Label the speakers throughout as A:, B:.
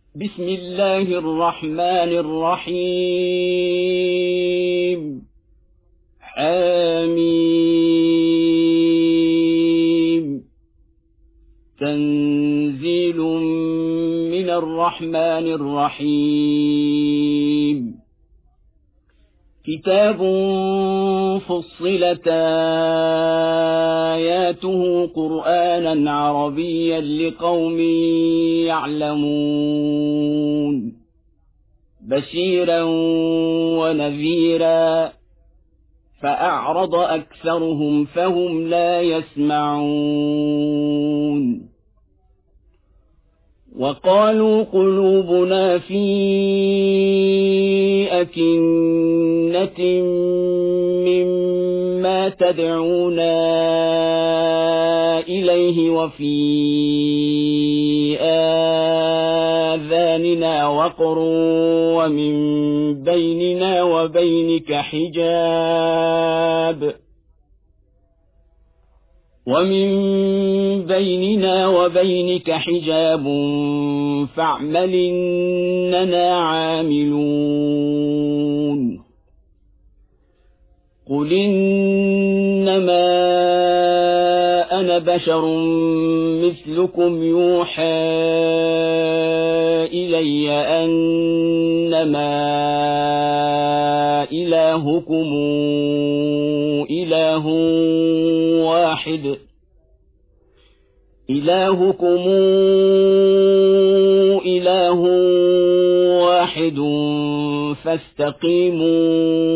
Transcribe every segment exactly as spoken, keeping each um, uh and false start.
A: بسم الله الرحمن الرحيم. حميم. تنزيل من الرحمن الرحيم. كتاب فصلت آياته قرآنا عربيا لقوم يعلمون بشيرا ونذيرا فأعرض أكثرهم فهم لا يسمعون. وقالوا قلوبنا في أكنة مما تدعونا إليه وفي آذاننا وقر ومن بيننا وبينك حجاب ومن بيننا وبينك حجاب فاعمل إننا عاملون. قل إنما أنا بشر مثلكم يوحى إلي أنما إلهكم إله واحد إلهكم إله واحد فاستقيموا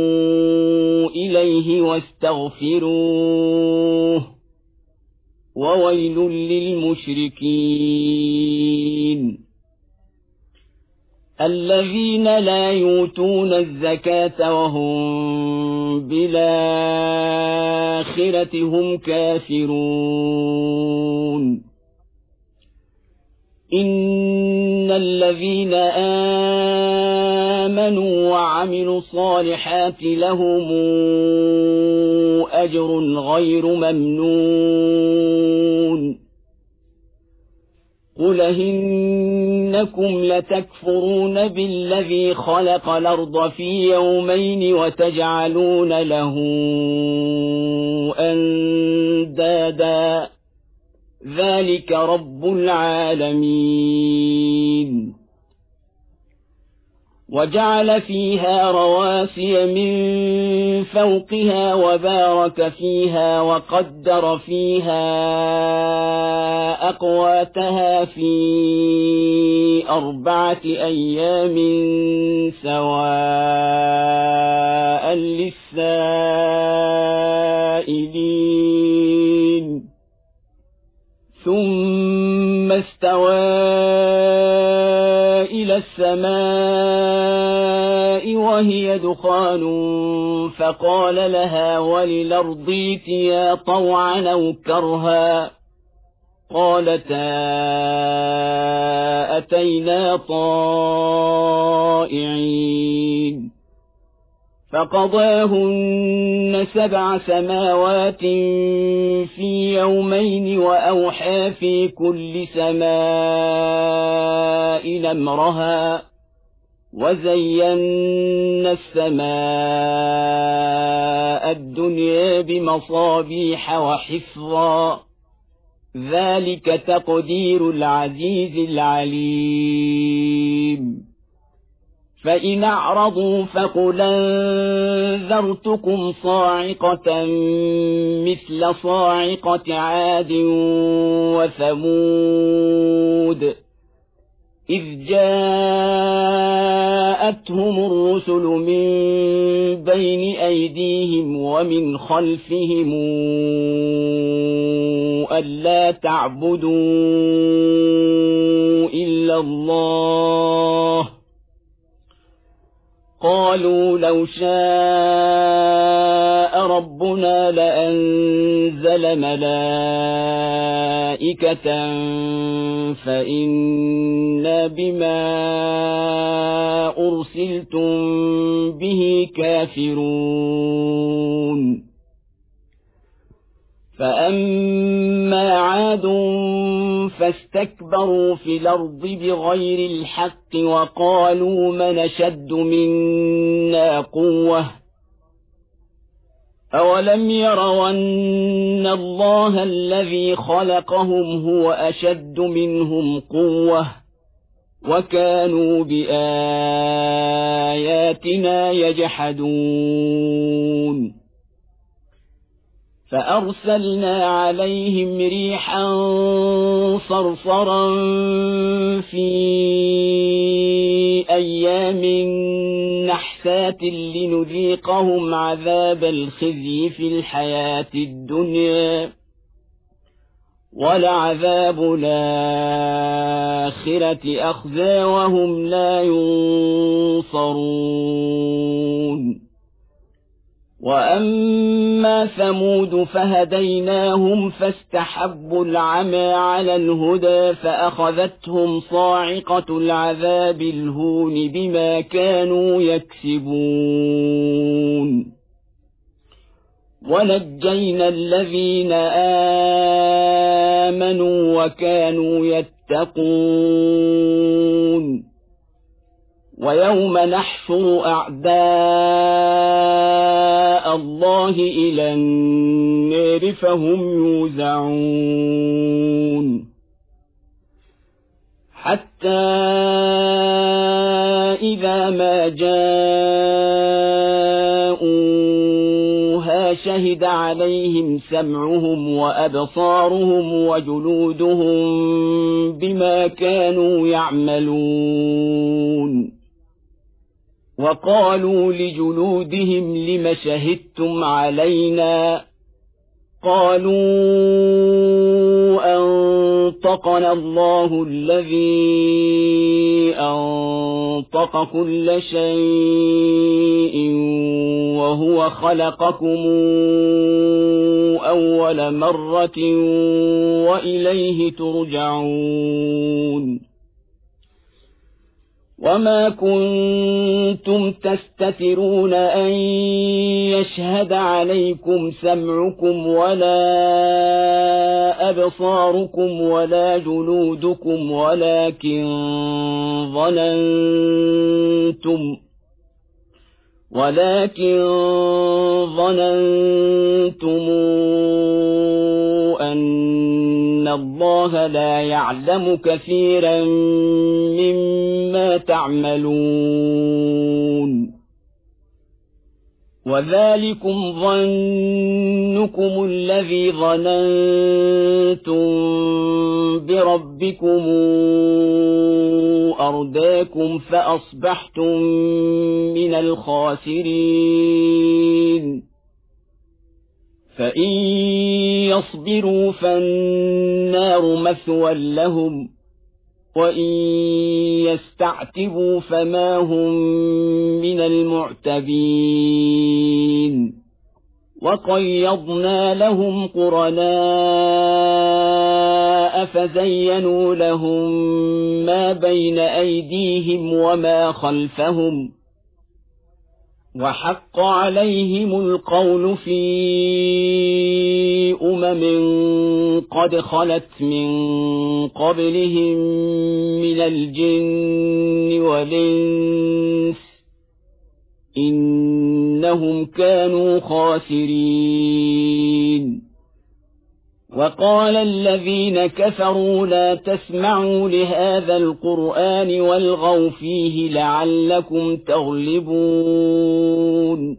A: إليه واستغفروه وويل للمشركين الذين لا يؤتون الزكاة وهم بالآخرة هم كافرون. إن الذين آمنوا وعملوا الصالحات لهم أجر غير ممنون. قل إنكم لتكفرون بالذي خلق الأرض في يومين وتجعلون له أندادا ذلك رب العالمين. وجعل فيها رواسي من فوقها وبارك فيها وقدر فيها أقواتها في أربعة أيام سواء للسائلين. ثم استوى إلى السماء وهي دخان فقال لها وللأرض ائتيا طوعا أو كرها قالتا أتينا طائعين. فقضاهن سبع سماوات في يومين وأوحى في كل سماء أمرها وزينا السماء الدنيا بمصابيح وحفظا ذلك تقدير العزيز العليم. فإن أعرضوا فقل أنذرتكم صاعقة مثل صاعقة عاد وثمود إذ جاءتهم الرسل من بين أيديهم ومن خلفهم ألا تعبدوا إلا الله قالوا لو شاء ربنا لأنزل ملائكة فإنا بما أرسلتم به كافرون. فأما عاد فاستكبروا في الأرض بغير الحق وقالوا من أشد منا قوة أولم يروا أن الله الذي خلقهم هو أشد منهم قوة وكانوا بآياتنا يجحدون فأرسلنا عليهم ريحا صرصرا في أيام نحسات لنذيقهم عذاب الخزي في الحياة الدنيا ولعذاب الآخرة أخزى وهم لا ينصرون وأما ثمود فهديناهم فاستحبوا العمى على الهدى فأخذتهم صاعقة العذاب الهون بما كانوا يكسبون ونجينا الذين آمنوا وكانوا يتقون ويوم نحشر أعداء الله إلى النار فهم يوزعون حتى إذا ما جاءوها شهد عليهم سمعهم وأبصارهم وجلودهم بما كانوا يعملون وقالوا لجلودهم لم شهدتم علينا قالوا أنطقنا الله الذي أنطق كل شيء وهو خلقكم أول مرة وإليه ترجعون وما كنتم تستترون أن يشهد عليكم سمعكم ولا أبصاركم ولا جلودكم ولكن ظننتم ولكن ظننتم أن الله لا يعلم كثيرا مما تعملون وذلكم ظنكم الذي ظننتم بربكم أرداكم فأصبحتم من الخاسرين فإن يصبروا فالنار مثوى لهم وإن يستعتبوا فما هم من المعتبين وقيضنا لهم قرناء فزينوا لهم ما بين أيديهم وما خلفهم وحق عليهم القول في أمم قد خلت من قبلهم من الجن والإنس إنهم كانوا خاسرين وقال الذين كفروا لا تسمعوا لهذا القرآن والغوا فيه لعلكم تغلبون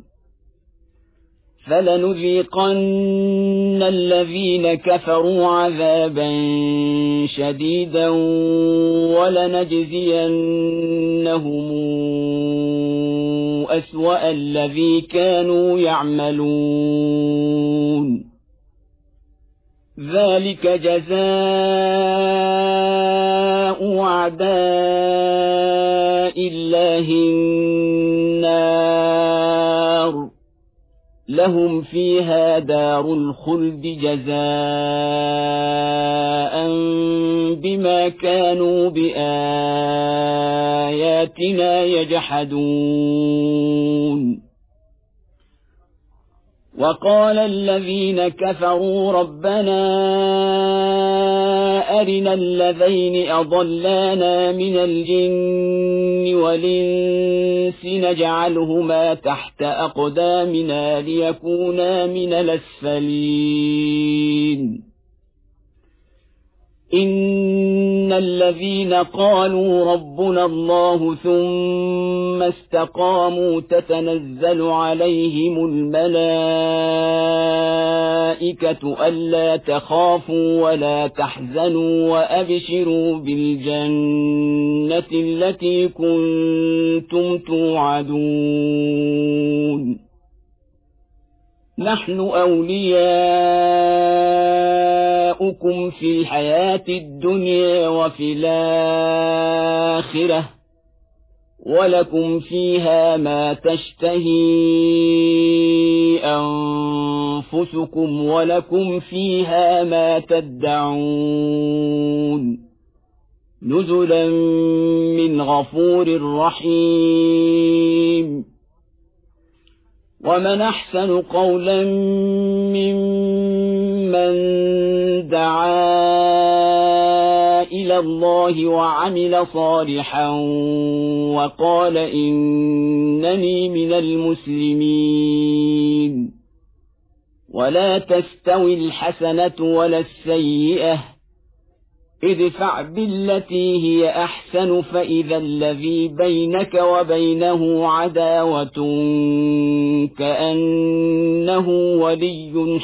A: فلنذيقن الذين كفروا عذابا شديدا ولنجزينهم أسوأ الذي كانوا يعملون ذلك جزاء أعداء الله النار لهم فيها دار الخلد جزاء بما كانوا بآياتنا يجحدون وقال الذين كفروا ربنا أرنا الذين أضلانا من الجن والإنس نجعلهما تحت أقدامنا ليكونا من الأسفلين إن الذين قالوا ربنا الله ثم استقاموا تتنزل عليهم الملائكة ألا تخافوا ولا تحزنوا وأبشروا بالجنة التي كنتم توعدون نحن أولياؤكم في الحياة الدنيا وفي الآخرة ولكم فيها ما تشتهي أنفسكم ولكم فيها ما تدعون نزلا من غفور رحيم ومن أحسن قولا ممن دعا إلى الله وعمل صالحا وقال إنني من المسلمين ولا تستوي الحسنة ولا السيئة ادفع بالتي هي أحسن فإذا الذي بينك وبينه عداوة كأنه ولي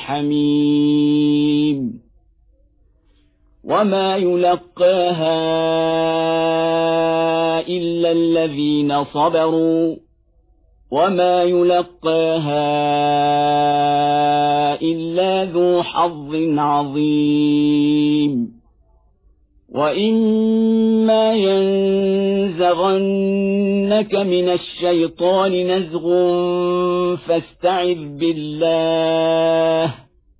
A: حميم وما يلقاها إلا الذين صبروا وما يلقاها إلا ذو حظ عظيم وإما ينزغنك من الشيطان نزغ فاستعذ بالله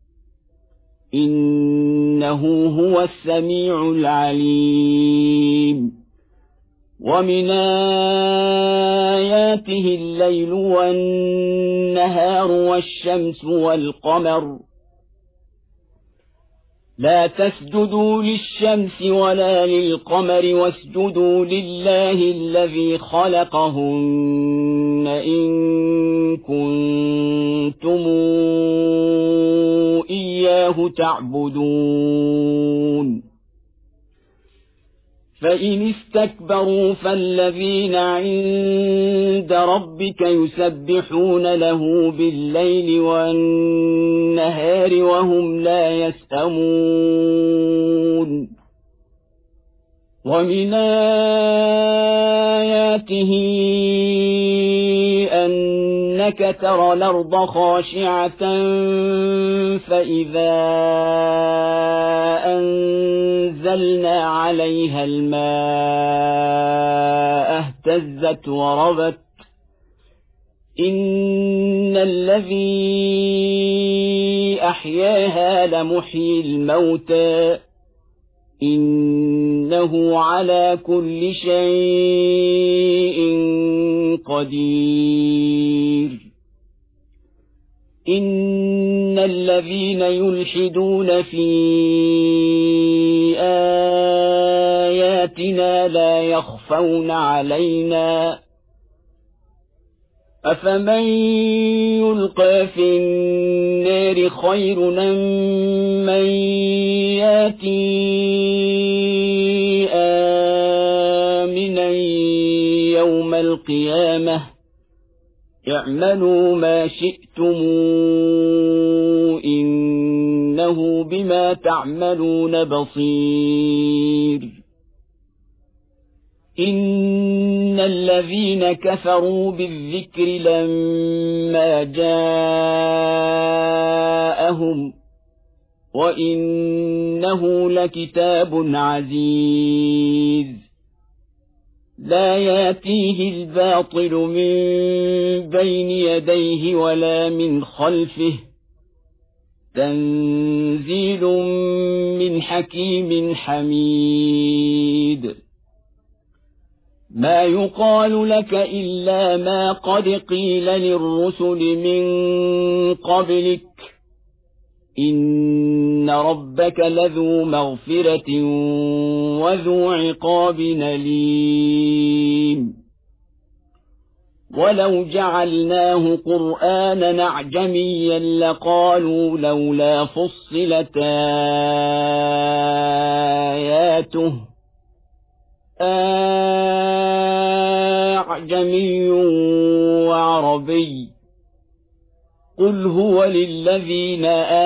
A: إنه هو السميع العليم ومن آياته الليل والنهار والشمس والقمر لا تسجدوا للشمس ولا للقمر واسجدوا لله الذي خلقهن إن كنتم إياه تعبدون فإن استكبروا فالذين عند ربك يسبحون له بالليل والنهار وهم لا يسأمون ومن آياته أنك ترى الأرض خاشعة فإذا أنزلنا عليها الماء اهتزت وربت إن الذي أحياها لمحيي الموتى إنه على كل شيء قدير إن الذين يلحدون في آياتنا لا يخفون علينا أفمن يلقى في النار خير أم من ياتي آمنا يوم القيامة اعملوا ما شئتم إنه بما تعملون بصير إن الذين كفروا بالذكر لما جاءهم وإنه لكتاب عزيز لا ياتيه الباطل من بين يديه ولا من خلفه تنزيل من حكيم حميد ما يقال لك إلا ما قد قيل للرسل من قبلك إن ربك لذو مغفرة وذو عقاب أليم ولو جعلناه قرآنا أعجميا لقالوا لولا فصلت آياته أعجمي وعربي قل هو للذين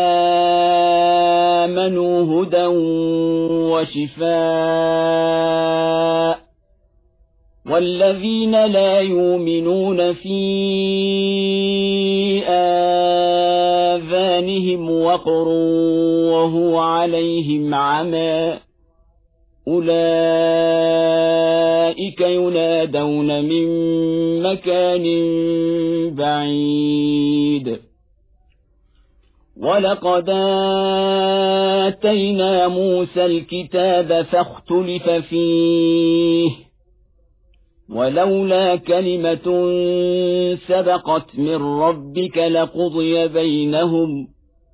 A: آمنوا هدى وشفاء والذين لا يؤمنون في آذانهم وقر وهو عليهم عمى أولئك ينادون من مكان بعيد ولقد آتينا موسى الكتاب فاختلف فيه ولولا كلمة سبقت من ربك لقضي بينهم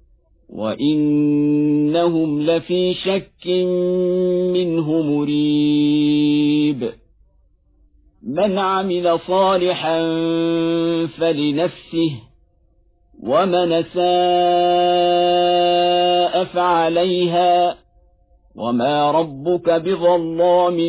A: وإنهم لفي شك منه مريب من عمل صالحا فلنفسه ومن أساء فعليها وما ربك بظلام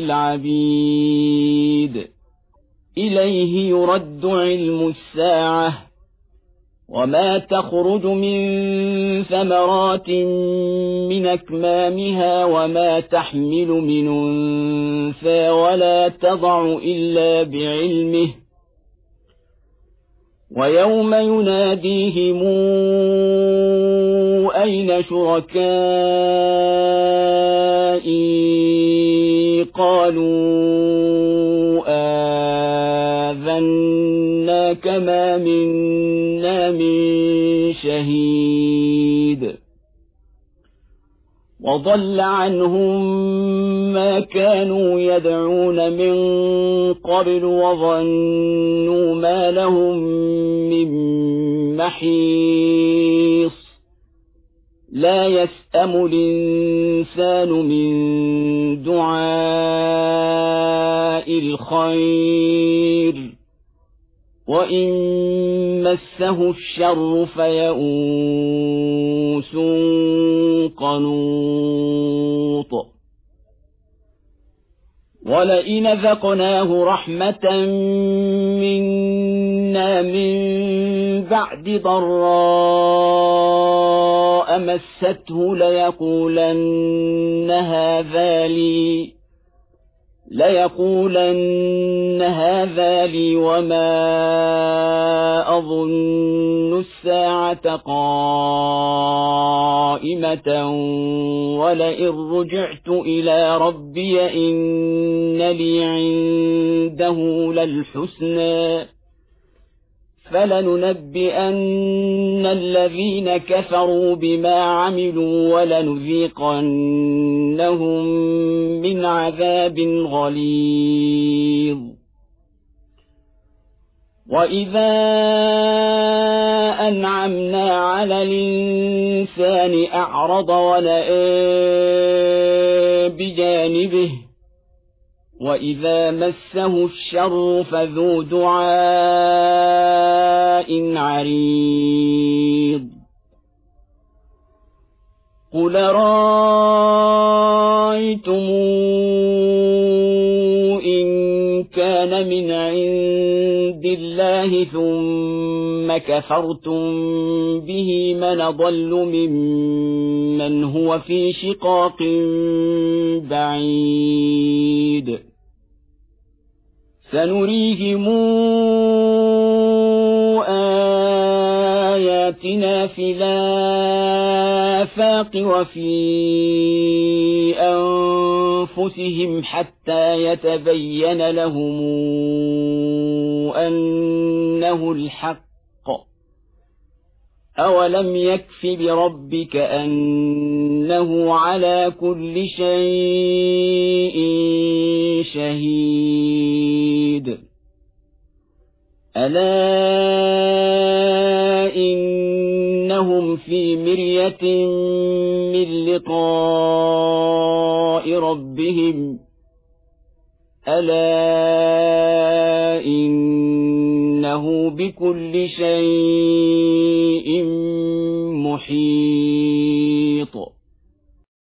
A: للعبيد إليه يرد علم الساعة وما تخرج من ثمرات من أكمامها وما تحمل من أنثى ولا تضع إلا بعلمه ويوم يناديهم أين شركائي قالوا آذناك ما منا من شهيد وضل عنهم ما كانوا يدعون من قبل وظنوا ما لهم من محيص لا يسأم الإنسان من دعاء الخير وإن مسه الشر فيئوس قنوط ولئن ذقناه رحمة منا من بعد ضراء مسته ليقولن هذا لي ليقولن هذا لي وما أظن الساعة قائمة ولئن رجعت إلى ربي إن لي عنده للحسنى فلننبئن الذين كفروا بما عملوا ولنذيقنهم من عذاب غليظ وإذا أنعمنا على الإنسان أعرض ونأى بجانبه وإذا مسه الشر فذو دعاء عريض قل رأيتم إن كان من عند الله ثم كفرتم به من ضل ممن هو في شقاق بعيد سنريهم آياتنا في الآفاق وفي أنفسهم حتى يتبين لهم أنه الحق أولم يكف بربك أن إنه على كل شيء شهيد ألا إنهم في مرية من لقاء ربهم ألا إنه بكل شيء محيط